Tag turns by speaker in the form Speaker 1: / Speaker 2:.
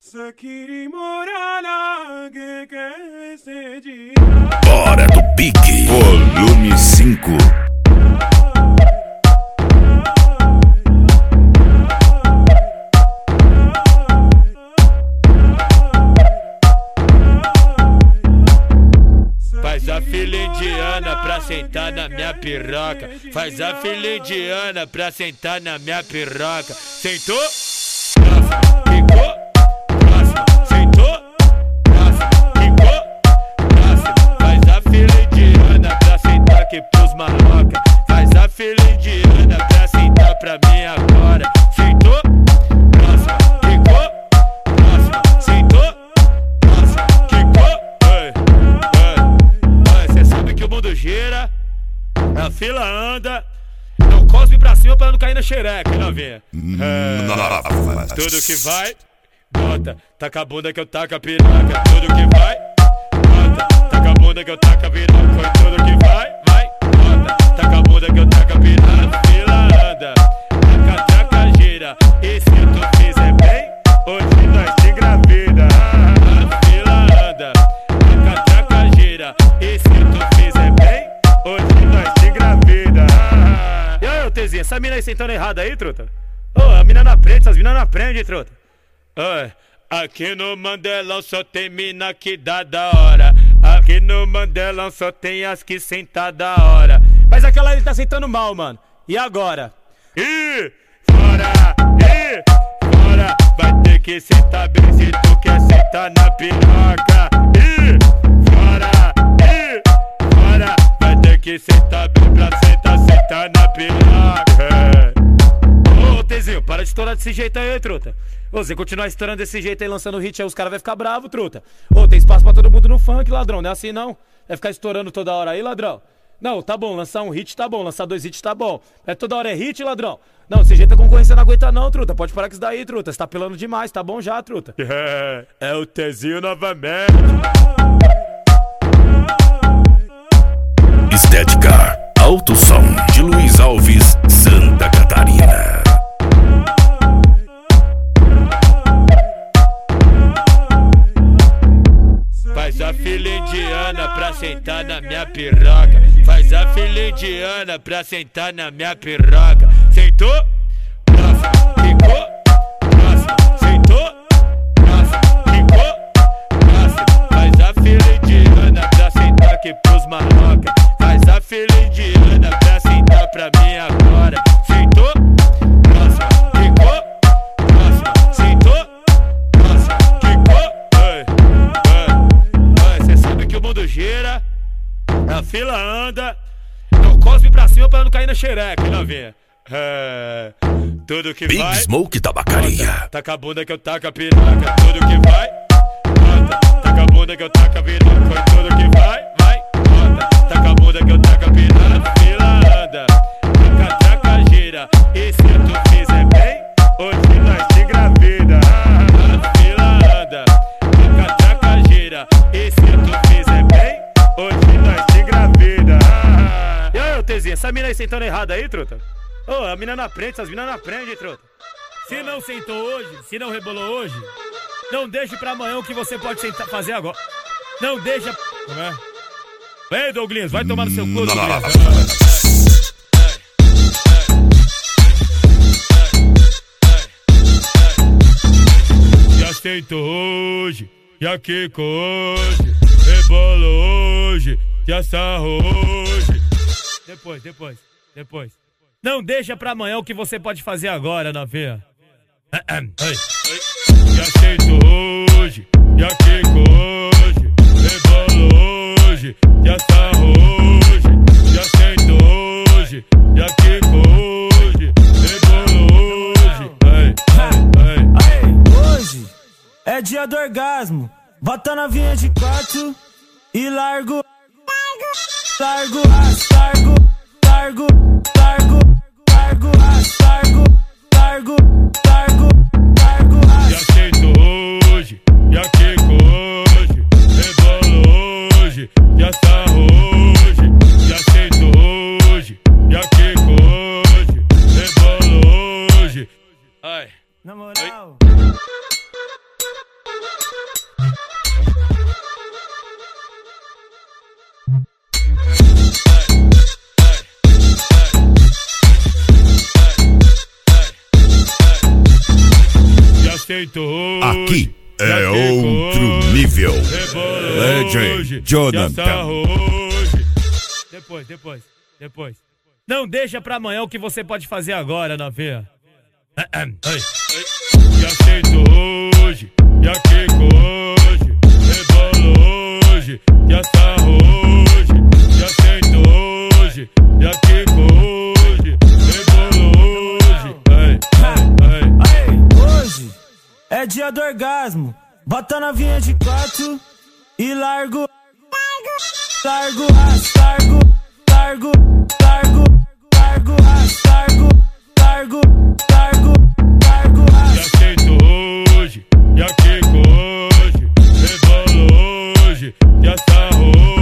Speaker 1: Hora do Pique, volume 5.
Speaker 2: Faz a fila indiana pra sentar na minha piroca. Faz a fila indiana pra sentar na minha piroca. Sentou? Próxima. Ficou? Próxima. Sentou? Próxima. Ficou? Próxima. Faz a fila indiana pra sentar aqui pros maloca. Faz a fila indiana pra sentar pra mim agora. Sentou? Próxima. Ficou? Próxima. Sentou? Próxima. Ficou? Cê sabe que o mundo gira, a fila anda. Não cospe pra cima pra não cair na xereca, novinha. Tudo que vai, bota. Taca a bunda que eu taco a piroca. Tudo que vai, bota. Taca a bunda que eu taco a piroca. Tudo que vai, bota. Taca a bunda que eu taco a piroca. A fila anda, a catraca gira. E se tu fizer bem, hoje nós te engravida. A fila anda, a catraca gira. E se tu fizer bem, hoje nós te engravida. E aí, ô Tezinha, essa mina aí sentando errada aí, truta? Ô, a mina não aprende, essas minas não aprendem, truta. Oi, aqui no Mandelão só tem mina que dá da hora. Aqui no Mandelão só tem as que sentar da hora. Mas aquela ali tá sentando mal, mano. E agora? Ih, fora, fora. Vai ter que sentar bem se tu quer sentar na piroca. Ih, fora, fora. Vai ter que sentar bem pra sentar na piroca. Ô, Tezinho, para de estourar desse jeito aí, truta. Ô, você continuar estourando desse jeito aí, lançando hit aí, os caras vão ficar bravos, truta. Ô, tem espaço pra todo mundo no funk, ladrão, não é assim não. Vai ficar estourando toda hora aí, ladrão. Não, tá bom, lançar um hit tá bom, lançar 2 hits tá bom. É toda hora é hit, ladrão. Não, desse jeito a concorrência não aguenta não, truta. Pode parar com isso daí, truta. Você tá pelando demais, tá bom já, truta. É o Tezinho novamente.
Speaker 1: Estética Alto Som de Luiz Alves, Santa Catarina.
Speaker 2: Faz a fila indiana pra sentar na minha piroca. Faz a fila indiana pra sentar na minha piroca. Sentou? Próxima. Ficou? Próxima. Sentou? Próxima. Ficou? Próxima. Faz a fila indiana pra sentar aqui pros maloca. Faz a fila indiana pra sentar pra mim agora. Sentou? Próxima. Ficou? Próxima. Sentou? Próxima. Ficou? Cê sabe que o mundo gira, a fila anda. Não cospe pra cima pra não cair na xereca, novinha. Tudo que
Speaker 1: Big
Speaker 2: vai,
Speaker 1: Smoke Tabacaria.
Speaker 2: taca a bunda que eu taco a piroca. Tudo que vai, bota. Taca a bunda que eu taco a piroca. Tudo que vai, bota. Taca a bunda que eu taco a piroca. A fila anda, a catraca gira. E se tu fizer bem, hoje nós te engravida. A fila anda, a catraca gira. E se tu fizer bem, hoje nós te engravida. E aí, ô Tezinha, essa mina aí sentando errada aí, truta? Ô, a mina não aprende, essas minas não aprendem, truta. Se não sentou hoje, se não rebolou hoje, não deixe pra amanhã o que você pode fazer agora. Não deixa... Como é? Vem, Douglas, vai tomar no seu cu, Douglas. Já sentou hoje, já quicou hoje, rebolou hoje, já sarrou hoje. Depois. Não deixa pra amanhã o que você pode fazer agora, novinha. Já sentou hoje, já quicou hoje, rebolou hoje, já sarrou hoje, já sentou hoje, já quicou hoje, rebolou hoje.
Speaker 3: Hoje é dia do orgasmo. Bota na vinha de 4 e largo.
Speaker 2: Já sentou hoje, já quicou hoje, rebolou hoje, já sarrou hoje, já sentou hoje, já quicou hoje, rebolou hoje.
Speaker 3: Na moral.
Speaker 2: aceito hoje.
Speaker 1: Aqui é outro nível. Legend Jonathan.
Speaker 2: Hoje. Depois. Não deixa pra amanhã o que você pode fazer agora, novinha. Já aceito hoje, já quico hoje, rebolo hoje, já sarro hoje, já aceito hoje, já quico hoje, rebolo hoje.
Speaker 3: Hoje é dia do orgasmo. Bota na vinha de 4 e largo.
Speaker 2: Já aceito hoje, já quico hoje, rebolo hoje, já sarro hoje.